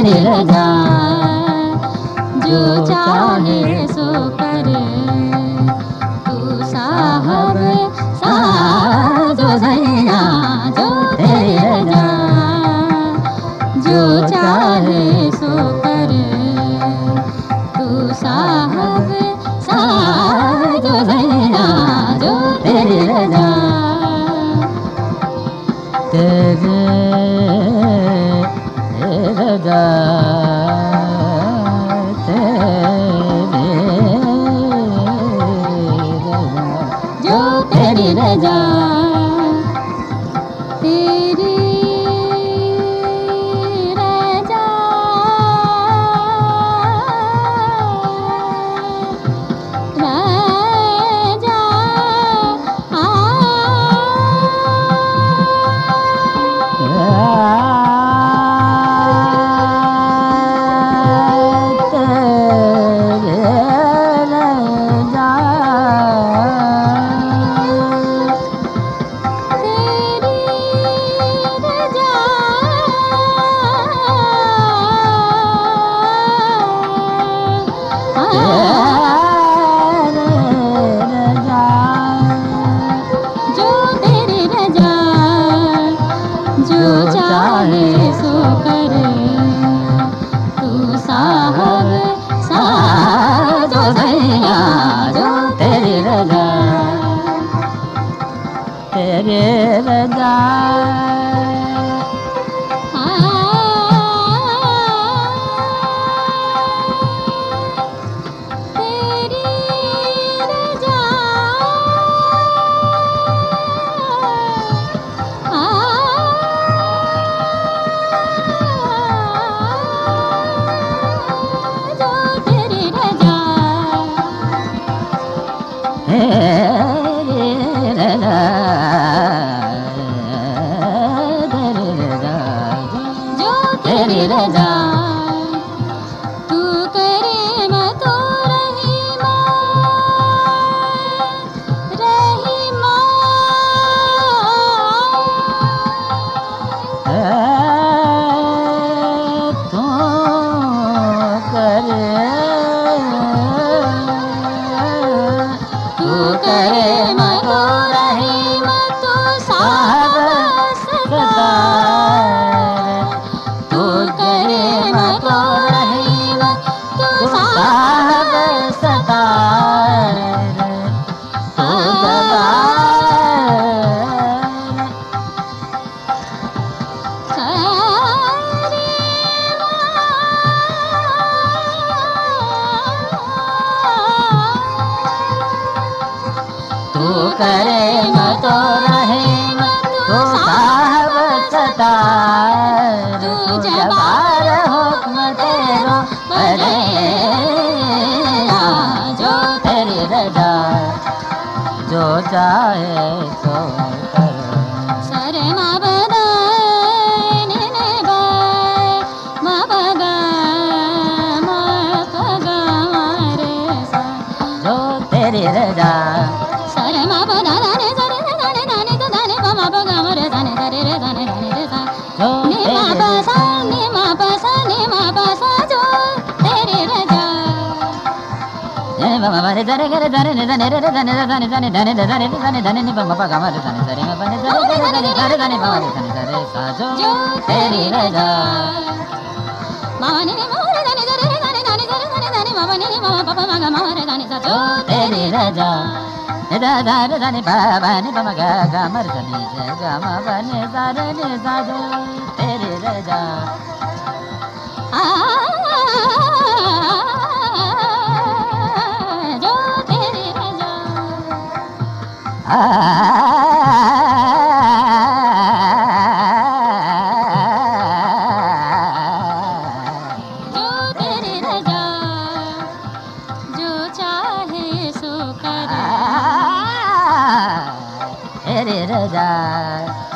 तेरी रजा, जो चाहे सो करे, तू साहब साजो सैया, जो तेरी रजा, जो चाहे सो करे, तू साहब साजो सैया, जो तेरी रजा। तेरे रजा, जो तेरी रजा, तेरी रजा, रजा, जो चाहे सो करे, तू साहब साजो सैया, जो तेरी रजा, तेरी रजा। तेरी रजा, तू करे मत रहीमा, रहीमा, तू करे, तू करे मत रहीमा, तू साहब सदा, तू करे मत रहीमा, तू साहब सदा, तू सदा तू करे मत रहीमा, तू साहब सदा, तू जबार हुक्म तेरो करे, जो तेरी रजा, जो चाहे सो करे। सरे मा बदा ने बा, मा बगा मा पगा रे सा, जो तेरी रजा, सरे मा बदा ने सरे ने दाने तो दाने मा बगा रे दाने रे रे दाने रे सा, ने मा बसा ने मा बसा ने मा बसा, जो तेरी रजा, ने मा रे रे रे दाने ने दाने रे दाने दाने दाने दाने दाने दाने दाने ने मा बगा रे दाने रे मा बने रे दाने मा रे दाने रे सा, जो तेरी रजा, मा ने मा रे दाने रे दाने दाने दाने दाने मा बने मा पापा मा रे दाने सा, जो तेरी रजा, दा दा दा ने बाबा ने मा गा गा मर दाने गा मा बने सा रे ने सा, जो तेरी रजा, जो तेरी रजा, जो तेरी रजा, जो चाहे सो करे, तेरी रजा।